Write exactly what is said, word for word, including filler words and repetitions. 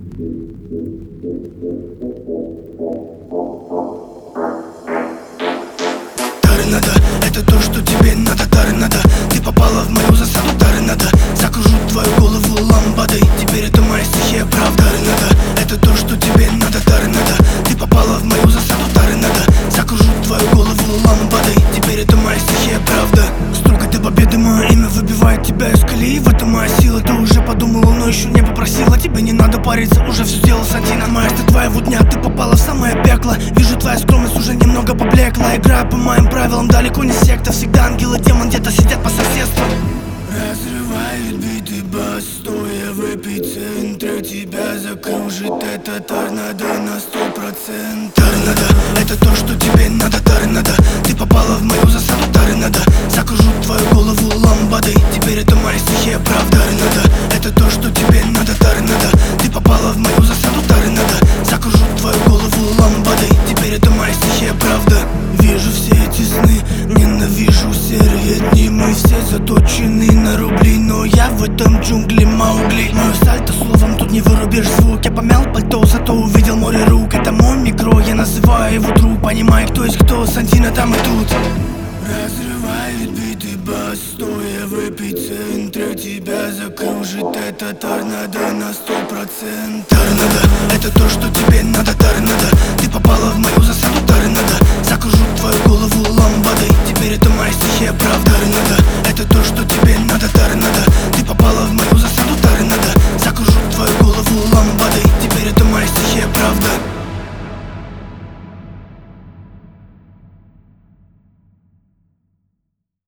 Торнадо, это то, что тебе надо, торнадо. Ты попала в мою засаду, торнадо. Закружу твою голову лампадой. Теперь это моя стихия, правда. Торнадо, это то, что тебе надо, торнадо. Ты попала в мою засаду, торнадо. Закружу твою голову лампадой. Теперь это моя стихия, правда. Строго до победы мое имя выбивает тебя из колеи. В этом моя сила, ты уже подумала, но еще не попросила. Тебе не надо париться, уже все сделал Сантина. Маэстро твоего дня, ты попала в самое пекло. Вижу, твоя скромность уже немного поблекла. Играю по моим правилам, далеко не секта. Всегда ангел и демон где-то сидят по соседству. Разрывает биты бас, стоя в эпицентре. Тебя закружит это торнадо на сто процентов. Торнадо, это то, что тебе надо, торнадо. Ты попала в мою засаду, торнадо. Закружу твою голову лампадой. Теперь это моя стихия, правда. Торнадо, это то, что тебе надо, торнадо. Ты попала в мою засаду, торнадо. Закружу твою голову лампадой. Теперь это моя стихия, правда. Вижу все эти сны, ненавижу серые дни. Мы все заточены на рубли, но я в этом джунгле Маугли. Мою сальто словом тут не вырубишь звук. Я помял пальто, зато увидел море рук. Это мой микро, я называю его друг. Понимаю, кто есть кто, Сантина там и тут. Разрывает биты бас, стоя в эпицентре. Тебя закружит это торнадо на сто процентов. Торнадо, это то, что тебе надо, торнадо. Ты попала в мою засаду, торнадо. Закружу твою голову лампадой. Теперь это моя стихия, правда. Торнадо, это то, что тебе